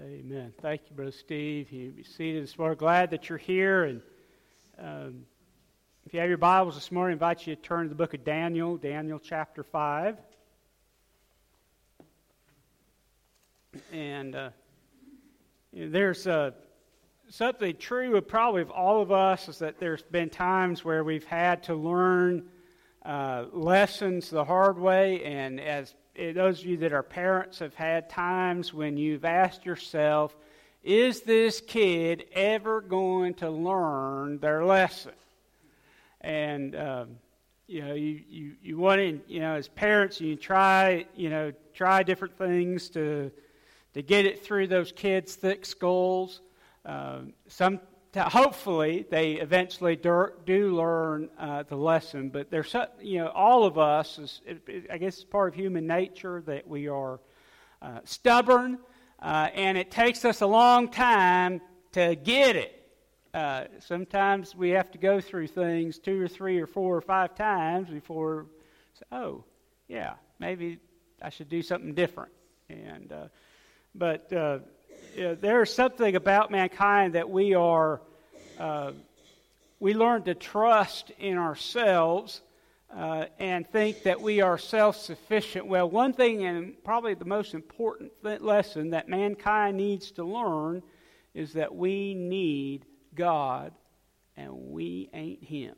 Amen. Thank you, Brother Steve. You be seated this morning. Glad that you're here. And if you have your Bibles this morning, I invite you to turn to the book of Daniel, Daniel chapter 5. And there's something true of probably of all of us is that there's been times where we've had to learn lessons the hard way, and as those of you that are parents have had times when you've asked yourself, is this kid ever going to learn their lesson? And you want to, as parents, you try different things to get it through those kids' thick skulls. Hopefully they eventually do learn the lesson, but there's all of us I guess it's part of human nature that we are stubborn, and it takes us a long time to get it. Sometimes we have to go through things 2 or 3 or 4 or 5 times before maybe I should do something different. And there's something about mankind that we learn to trust in ourselves and think that we are self-sufficient. Well, one thing, and probably the most important lesson that mankind needs to learn, is that we need God and we ain't Him.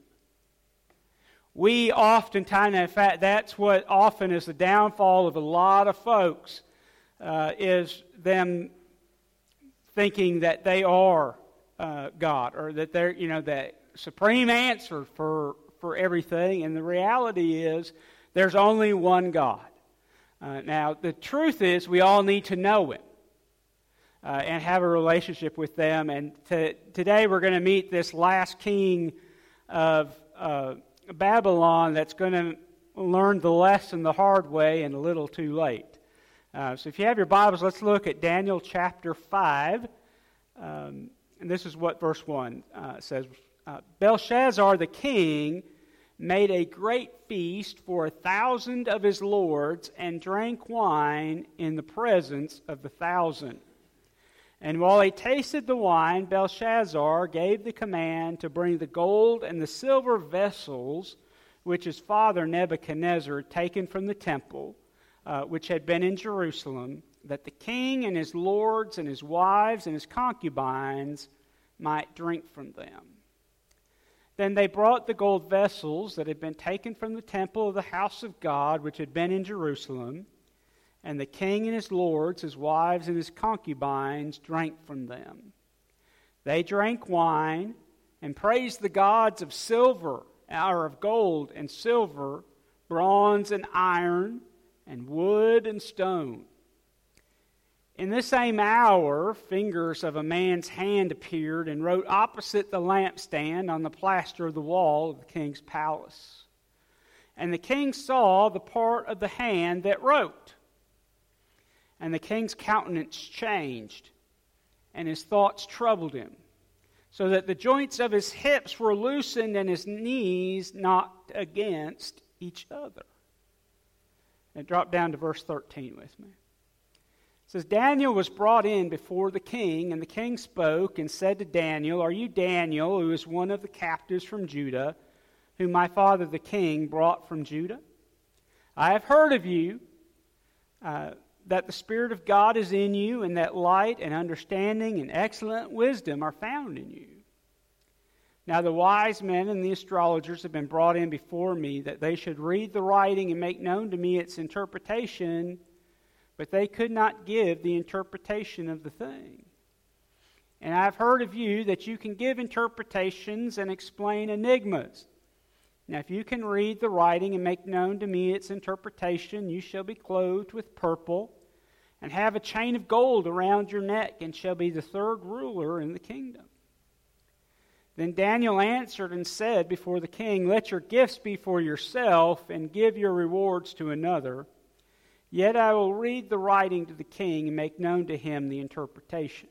We oftentimes, in fact, that's what often is the downfall of a lot of folks, is them thinking that they are God, or that they're, that supreme answer for everything. And the reality is, there's only one God. Now, the truth is, we all need to know Him and have a relationship with them. And today, we're going to meet this last king of Babylon that's going to learn the lesson the hard way and a little too late. So if you have your Bibles, let's look at Daniel chapter 5. And this is what verse 1 says. Belshazzar the king made a great feast for 1,000 of his lords and drank wine in the presence of the 1,000. And while he tasted the wine, Belshazzar gave the command to bring the gold and the silver vessels which his father Nebuchadnezzar had taken from the temple, which had been in Jerusalem, that the king and his lords and his wives and his concubines might drink from them. Then they brought the gold vessels that had been taken from the temple of the house of God, which had been in Jerusalem, and the king and his lords, his wives and his concubines drank from them. They drank wine and praised the gods of silver, or of gold and silver, bronze and iron, and wood and stone. In the same hour, fingers of a man's hand appeared and wrote opposite the lampstand on the plaster of the wall of the king's palace. And the king saw the part of the hand that wrote. And the king's countenance changed, and his thoughts troubled him, so that the joints of his hips were loosened and his knees knocked against each other. And drop down to verse 13 with me. It says, Daniel was brought in before the king, and the king spoke and said to Daniel, Are you Daniel, who is one of the captives from Judah, whom my father the king brought from Judah? I have heard of you, that the Spirit of God is in you, and that light and understanding and excellent wisdom are found in you. Now the wise men and the astrologers have been brought in before me, that they should read the writing and make known to me its interpretation, but they could not give the interpretation of the thing. And I have heard of you that you can give interpretations and explain enigmas. Now if you can read the writing and make known to me its interpretation, you shall be clothed with purple, and have a chain of gold around your neck, and shall be the third ruler in the kingdom. Then Daniel answered and said before the king, Let your gifts be for yourself, and give your rewards to another. Yet I will read the writing to the king, and make known to him the interpretation.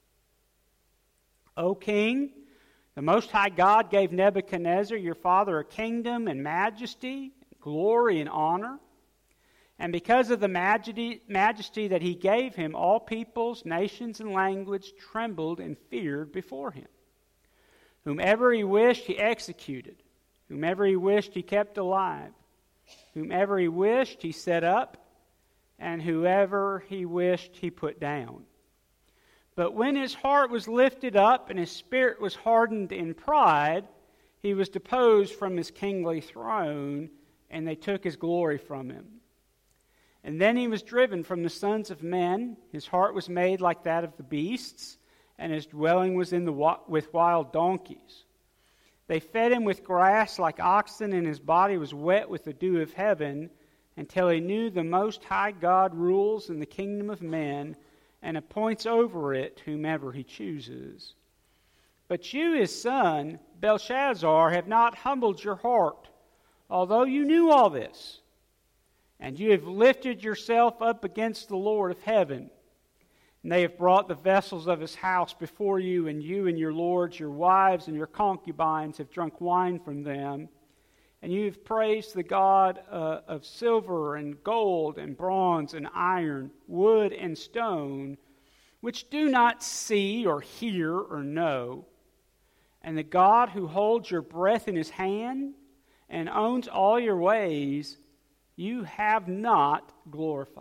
O king, the Most High God gave Nebuchadnezzar your father a kingdom and majesty, glory and honor. And because of the majesty that he gave him, all peoples, nations, and languages trembled and feared before him. Whomever he wished, he executed. Whomever he wished, he kept alive. Whomever he wished, he set up. And whoever he wished, he put down. But when his heart was lifted up and his spirit was hardened in pride, he was deposed from his kingly throne, and they took his glory from him. And then he was driven from the sons of men. His heart was made like that of the beasts, and his dwelling was with wild donkeys. They fed him with grass like oxen, and his body was wet with the dew of heaven, until he knew the Most High God rules in the kingdom of men, and appoints over it whomever he chooses. But you, his son, Belshazzar, have not humbled your heart, although you knew all this. And you have lifted yourself up against the Lord of heaven. And they have brought the vessels of his house before you, and you and your lords, your wives, and your concubines have drunk wine from them. And you have praised the God of silver and gold and bronze and iron, wood and stone, which do not see or hear or know. And the God who holds your breath in his hand and owns all your ways, you have not glorified.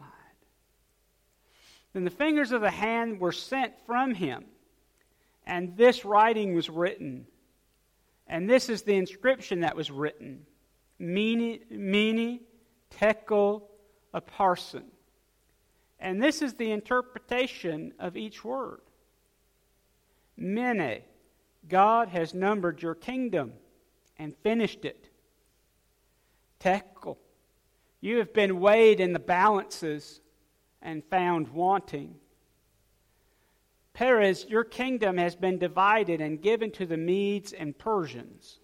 Then the fingers of the hand were sent from him, and this writing was written. And this is the inscription that was written: Mene, Tekel, Upharsin. And this is the interpretation of each word. Mene, God has numbered your kingdom and finished it. Tekel, you have been weighed in the balances and found wanting. Peres, your kingdom has been divided and given to the Medes and Persians.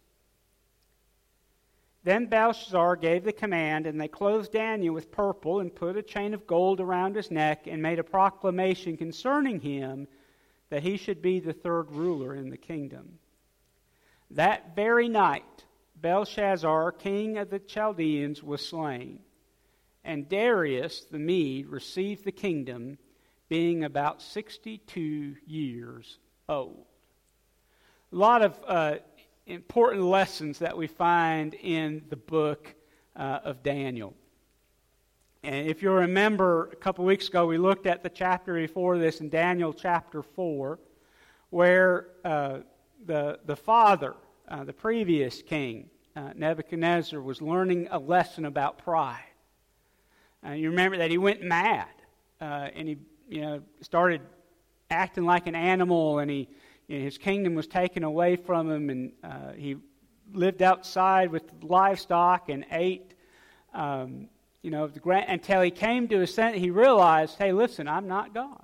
Then Belshazzar gave the command, and they clothed Daniel with purple and put a chain of gold around his neck and made a proclamation concerning him that he should be the third ruler in the kingdom. That very night, Belshazzar, king of the Chaldeans, was slain, and Darius the Mede received the kingdom, being about 62 years old. A lot of important lessons that we find in the book of Daniel. And if you remember, a couple weeks ago we looked at the chapter before this in Daniel chapter 4, where the father, the previous king, Nebuchadnezzar, was learning a lesson about pride. You remember that he went mad, and he started acting like an animal, and his kingdom was taken away from him, and he lived outside with livestock and ate, until he came to his sense. He realized, hey, listen, I'm not God.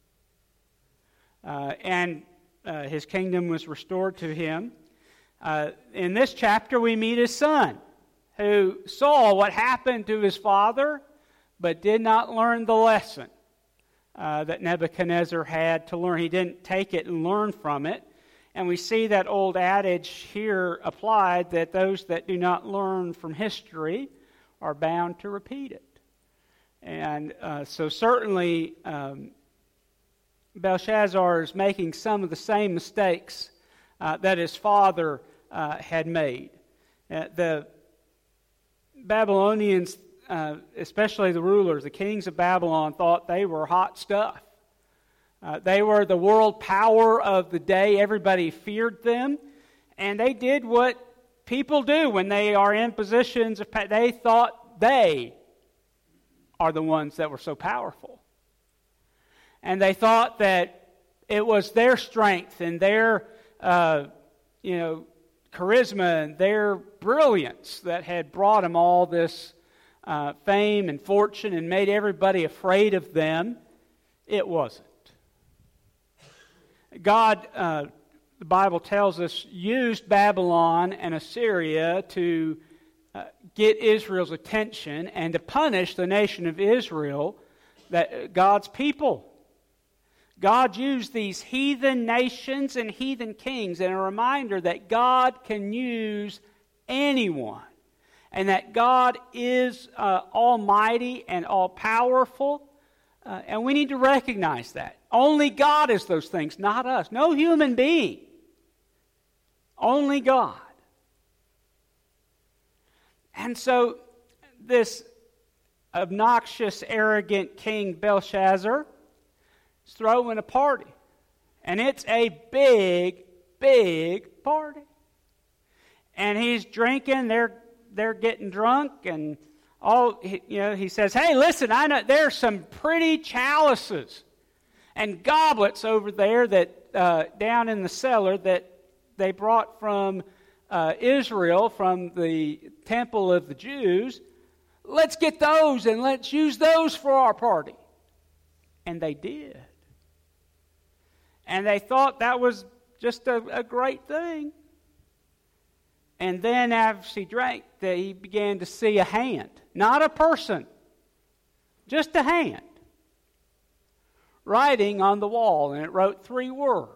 And his kingdom was restored to him. In this chapter, we meet his son, who saw what happened to his father, but did not learn the lesson that Nebuchadnezzar had to learn. He didn't take it and learn from it. And we see that old adage here applied, that those that do not learn from history are bound to repeat it. And so certainly Belshazzar is making some of the same mistakes that his father had made. The Babylonians, especially the rulers, the kings of Babylon, thought they were hot stuff. They were the world power of the day. Everybody feared them. And they did what people do when they are in positions of power. They thought they are the ones that were so powerful. And they thought that it was their strength and their charisma and their brilliance that had brought them all this fame and fortune and made everybody afraid of them. It wasn't. God, the Bible tells us, used Babylon and Assyria to get Israel's attention and to punish the nation of Israel, God's people. God used these heathen nations and heathen kings, and a reminder that God can use anyone. and that God is almighty and all-powerful, and we need to recognize that. Only God is those things, not us. No human being. Only God. And so this obnoxious, arrogant king Belshazzar is throwing a party. And it's a big, big party. And he's drinking, they're getting drunk, and he says, hey, listen, I know there's some pretty chalices and goblets over there that down in the cellar that they brought from Israel, from the temple of the Jews. Let's get those and let's use those for our party. And they did. And they thought that was just a great thing. And then as he drank, he began to see a hand. Not a person. Just a hand. Writing on the wall. And it wrote 3 words.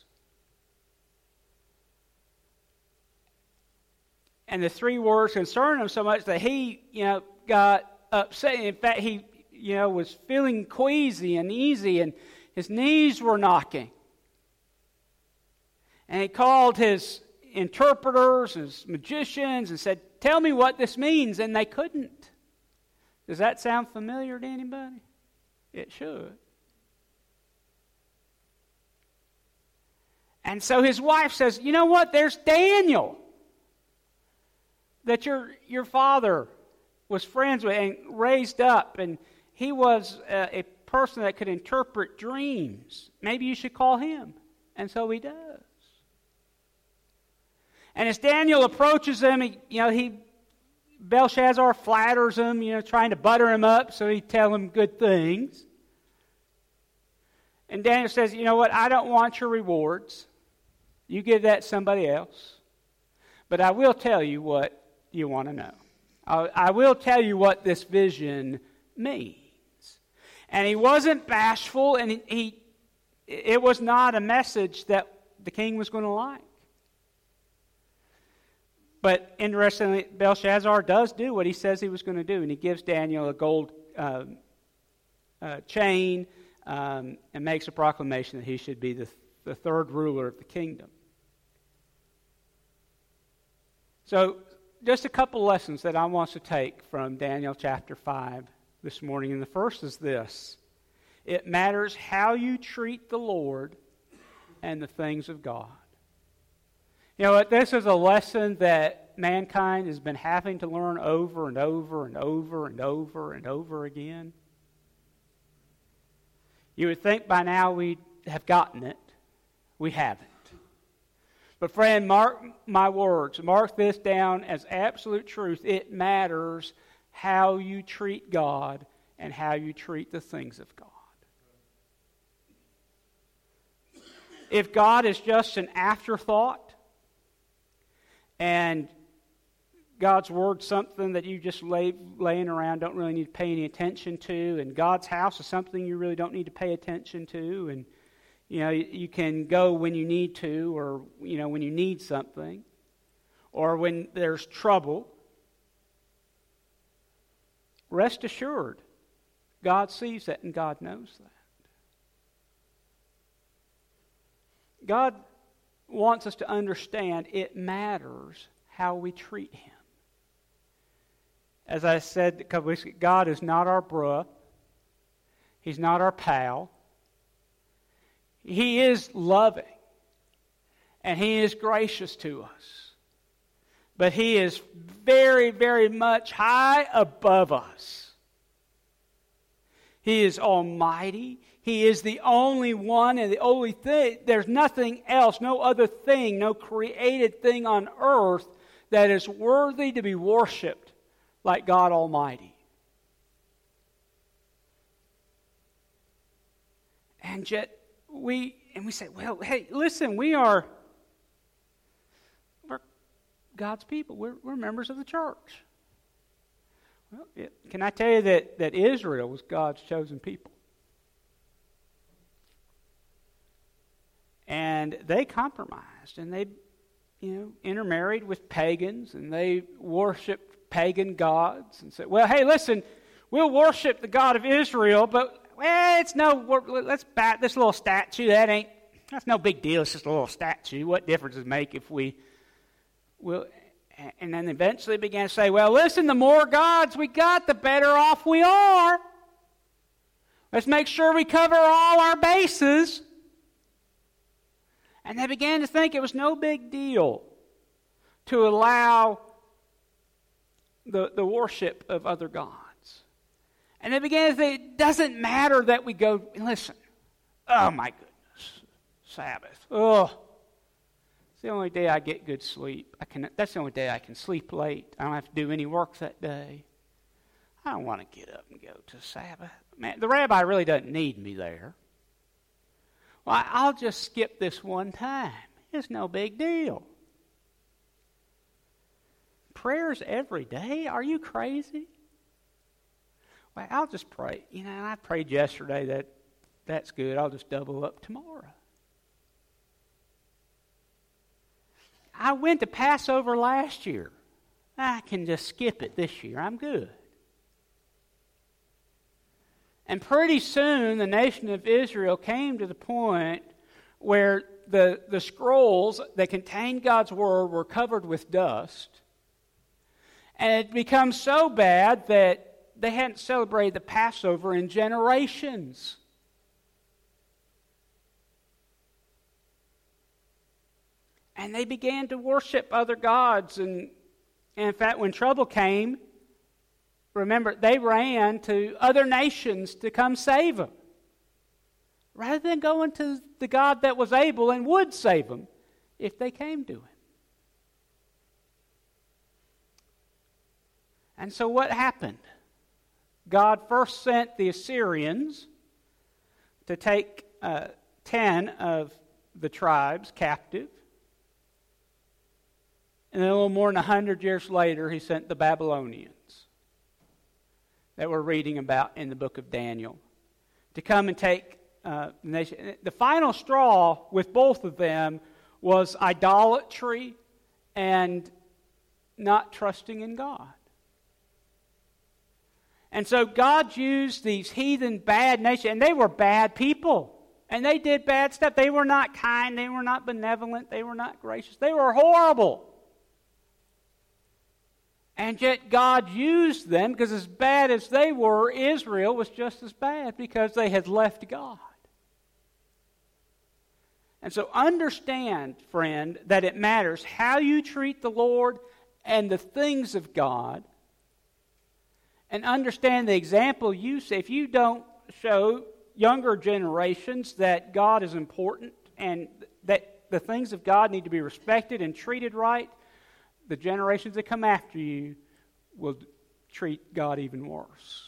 And the 3 words concerned him so much that he, got upset. In fact, he, was feeling queasy and easy, and his knees were knocking. And he called his interpreters, his magicians, and said, tell me what this means. And they couldn't. Does that sound familiar to anybody? It should. And so his wife says, you know what? There's Daniel that your father was friends with and raised up, and he was a person that could interpret dreams. Maybe you should call him. And so he does. And as Daniel approaches him, Belshazzar flatters him, trying to butter him up so he'd tell him good things. And Daniel says, you know what, I don't want your rewards. You give that to somebody else. But I will tell you what you want to know. I will tell you what this vision means. And he wasn't bashful, and it was not a message that the king was going to like. But interestingly, Belshazzar does do what he says he was going to do, and he gives Daniel a gold chain and makes a proclamation that he should be the third ruler of the kingdom. So, just a couple lessons that I want to take from Daniel chapter 5 this morning. And the first is this. It matters how you treat the Lord and the things of God. You know what? This is a lesson that mankind has been having to learn over and over and over and over and over again. You would think by now we'd have gotten it. We haven't. But friend, mark my words. Mark this down as absolute truth. It matters how you treat God and how you treat the things of God. If God is just an afterthought and God's Word something that you just laying around, don't really need to pay any attention to, and God's house is something you really don't need to pay attention to, and you can go when you need to, or when you need something, or when there's trouble. Rest assured, God sees that and God knows that. God wants us to understand it matters how we treat Him. As I said a couple weeks ago, God is not our bruh. He's not our pal. He is loving. And He is gracious to us. But He is very, very much high above us. He is almighty. He is the only one and the only thing. There's nothing else, no other thing, no created thing on earth that is worthy to be worshipped like God Almighty. And yet we say, well, hey, listen, we're God's people. We're members of the church. Well, can I tell you that Israel was God's chosen people? And they compromised, and they, intermarried with pagans, and they worshipped pagan gods and said, well, hey, listen, we'll worship the God of Israel, but let's bat this little statue. That's no big deal. It's just a little statue. What difference does it make if we will? And then eventually began to say, well, listen, the more gods we got, the better off we are. Let's make sure we cover all our bases. And they began to think it was no big deal to allow the worship of other gods. And they began to think it doesn't matter that we go, listen, oh my goodness, Sabbath. Oh, it's the only day I get good sleep. That's the only day I can sleep late. I don't have to do any work that day. I don't want to get up and go to Sabbath. Man, the rabbi really doesn't need me there. Well, I'll just skip this one time. It's no big deal. Prayers every day? Are you crazy? Well, I'll just pray. And I prayed yesterday that's good. I'll just double up tomorrow. I went to Passover last year. I can just skip it this year. I'm good. And pretty soon, the nation of Israel came to the point where the scrolls that contained God's Word were covered with dust. And it became so bad that they hadn't celebrated the Passover in generations. And they began to worship other gods. And in fact, when trouble came, remember, they ran to other nations to come save them, rather than going to the God that was able and would save them if they came to Him. And so what happened? God first sent the Assyrians to take 10 of the tribes captive. And then a little more than 100 years later, He sent the Babylonians that we're reading about in the book of Daniel to come and take the nation. The final straw with both of them was idolatry and not trusting in God. And so God used these heathen bad nations, and they were bad people. And they did bad stuff. They were not kind. They were not benevolent. They were not gracious. They were horrible. And yet God used them, because as bad as they were, Israel was just as bad because they had left God. And so understand, friend, that it matters how you treat the Lord and the things of God. And understand the example you see. If you don't show younger generations that God is important and that the things of God need to be respected and treated right, the generations that come after you will treat God even worse.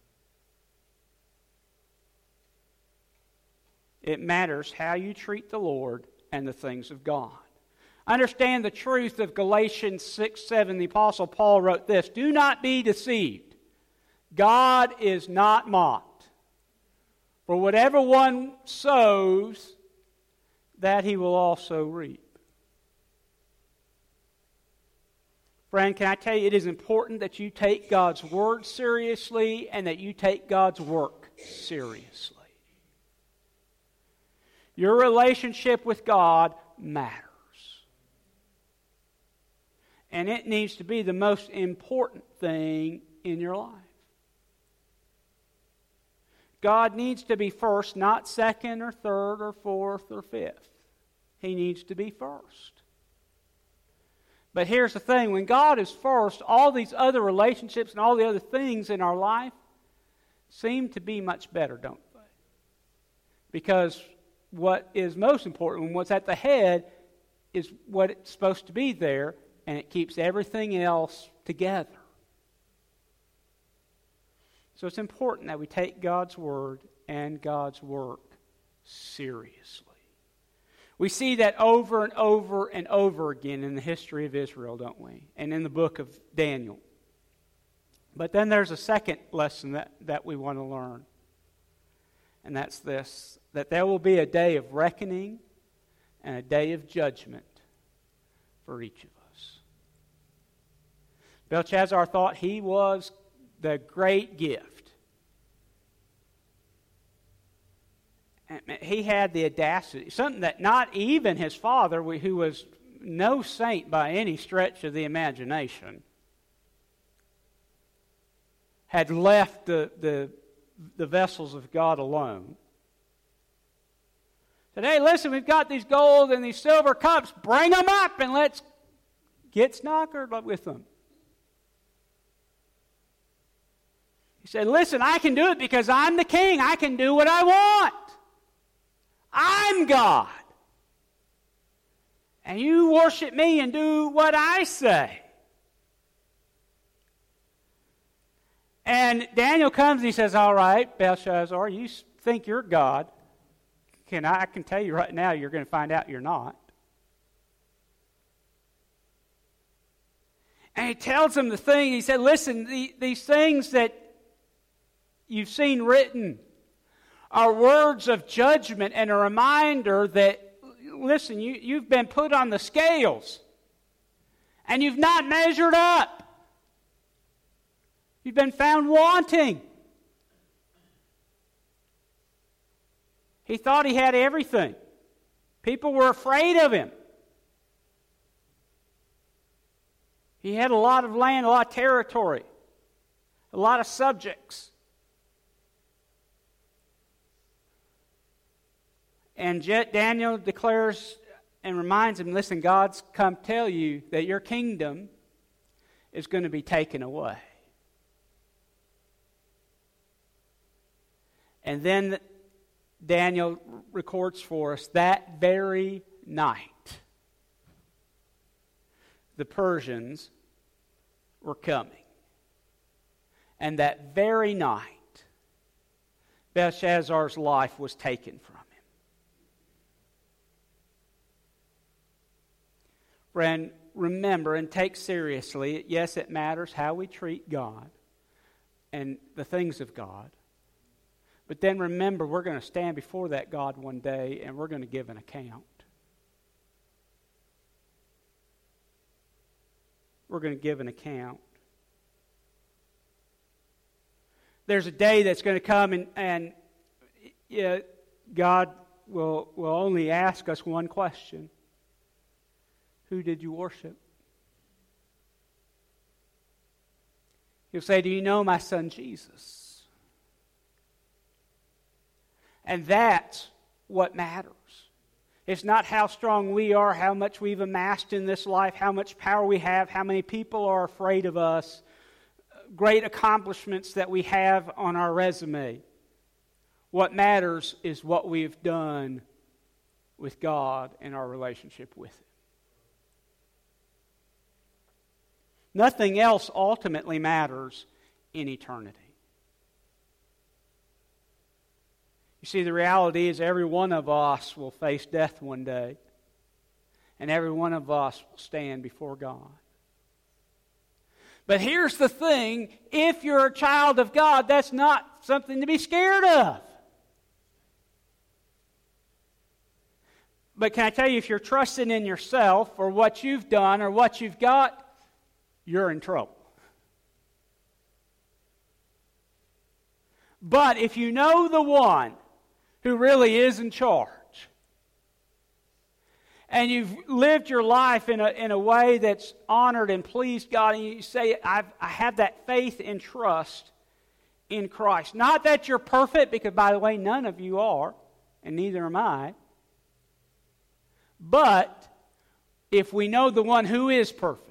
It matters how you treat the Lord and the things of God. Understand the truth of Galatians 6:7. The Apostle Paul wrote this: "Do not be deceived. God is not mocked. For whatever one sows, that he will also reap." Friend, can I tell you, it is important that you take God's Word seriously and that you take God's work seriously. Your relationship with God matters. And it needs to be the most important thing in your life. God needs to be first, not second or third or fourth or fifth. He needs to be first. But here's the thing, when God is first, all these other relationships and all the other things in our life seem to be much better, don't they? Because what is most important, what's at the head, is what it's supposed to be there, and it keeps everything else together. So it's important that we take God's Word and God's work seriously. We see that over and over and over again in the history of Israel, don't we? And in the book of Daniel. But then there's a second lesson that we want to learn. And that's this: that there will be a day of reckoning and a day of judgment for each of us. Belshazzar thought he was the great gift. And he had the audacity, something that not even his father, who was no saint by any stretch of the imagination, had left the vessels of God alone. Said, hey, listen, we've got these gold and these silver cups. Bring them up and let's get snockered with them. He said, listen, I can do it because I'm the king. I can do what I want. I'm God. And you worship me and do what I say. And Daniel comes and he says, all right, Belshazzar, you think you're God. I can tell you right now, you're going to find out you're not. And he tells him the thing. He said, listen, these things that you've seen written are words of judgment and a reminder that, listen, you've been put on the scales and you've not measured up. You've been found wanting. He thought he had everything. People were afraid of him. He had a lot of land, a lot of territory, a lot of subjects. And yet Daniel declares and reminds him, listen, God's come tell you that your kingdom is going to be taken away. And then Daniel records for us that very night, the Persians were coming. And that very night, Belshazzar's life was taken from him. Friend, remember and take seriously, yes, it matters how we treat God and the things of God. But then remember, we're going to stand before that God one day and we're going to give an account. We're going to give an account. There's a day that's going to come and God will only ask us one question. Who did you worship? He'll say, do you know my son Jesus? And that's what matters. It's not how strong we are, how much we've amassed in this life, how much power we have, how many people are afraid of us, great accomplishments that we have on our resume. What matters is what we've done with God and our relationship with Him. Nothing else ultimately matters in eternity. You see, the reality is every one of us will face death one day. And every one of us will stand before God. But here's the thing. If you're a child of God, that's not something to be scared of. But can I tell you, if you're trusting in yourself or what you've done or what you've got, you're in trouble. But if you know the one who really is in charge, and you've lived your life in a way that's honored and pleased God, and you say, I have that faith and trust in Christ. Not that you're perfect, because, by the way, none of you are, and neither am I. But if we know the one who is perfect,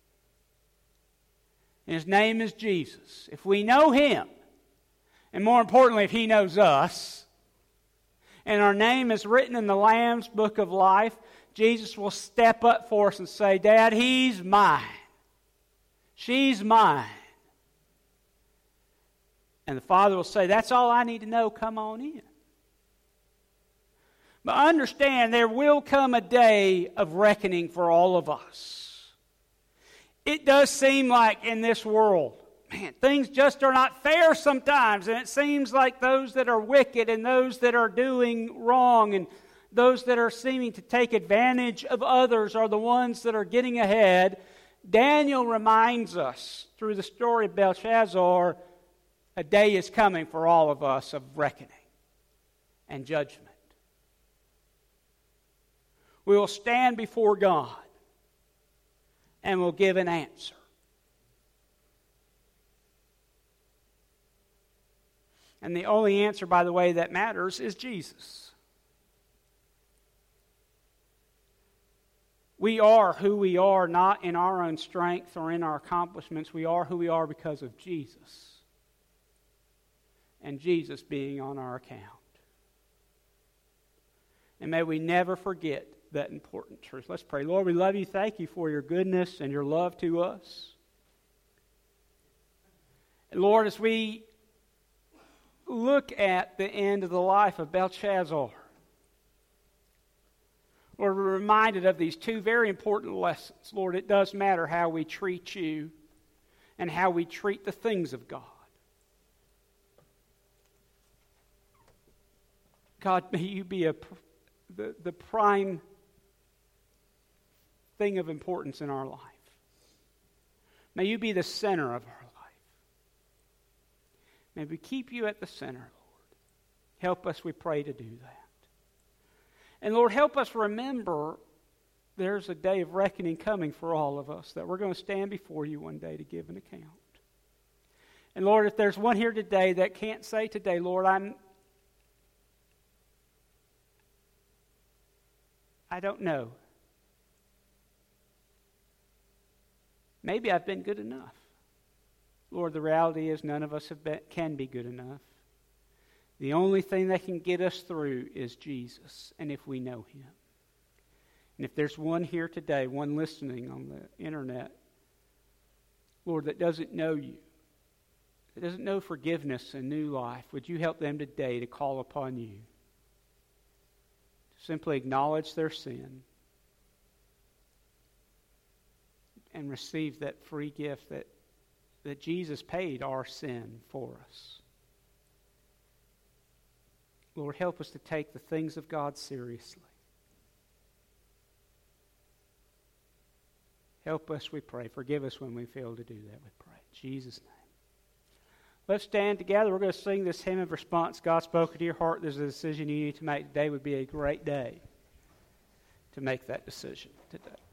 and His name is Jesus, if we know Him, and more importantly, if He knows us, and our name is written in the Lamb's Book of Life, Jesus will step up for us and say, Dad, he's mine. She's mine. And the Father will say, that's all I need to know, come on in. But understand, there will come a day of reckoning for all of us. It does seem like in this world, man, things just are not fair sometimes, and it seems like those that are wicked and those that are doing wrong and those that are seeming to take advantage of others are the ones that are getting ahead. Daniel reminds us through the story of Belshazzar, a day is coming for all of us of reckoning and judgment. We will stand before God and will give an answer. And the only answer, by the way, that matters is Jesus. We are who we are not in our own strength or in our accomplishments. We are who we are because of Jesus. And Jesus being on our account. And may we never forget that important truth. Let's pray. Lord, we love you. Thank you for your goodness and your love to us. And Lord, as we look at the end of the life of Belshazzar, Lord, we're reminded of these two very important lessons. Lord, it does matter how we treat you and how we treat the things of God. God, may you be the prime thing of importance in our life. May you be the center of our life. May we keep you at the center, Lord. Help us, we pray, to do that. And Lord, help us remember there's a day of reckoning coming for all of us, that we're going to stand before you one day to give an account. And Lord, if there's one here today that can't say today, Lord, I don't know. Maybe I've been good enough. Lord, the reality is none of us can be good enough. The only thing that can get us through is Jesus, and if we know him. And if there's one here today, one listening on the internet, Lord, that doesn't know you, that doesn't know forgiveness and new life, would you help them today to call upon you? To simply acknowledge their sin and receive that free gift that Jesus paid our sin for us. Lord, help us to take the things of God seriously. Help us, we pray. Forgive us when we fail to do that, we pray. In Jesus' name. Let's stand together. We're going to sing this hymn of response. God spoke to your heart. There's a decision you need to make. Today would be a great day to make that decision today.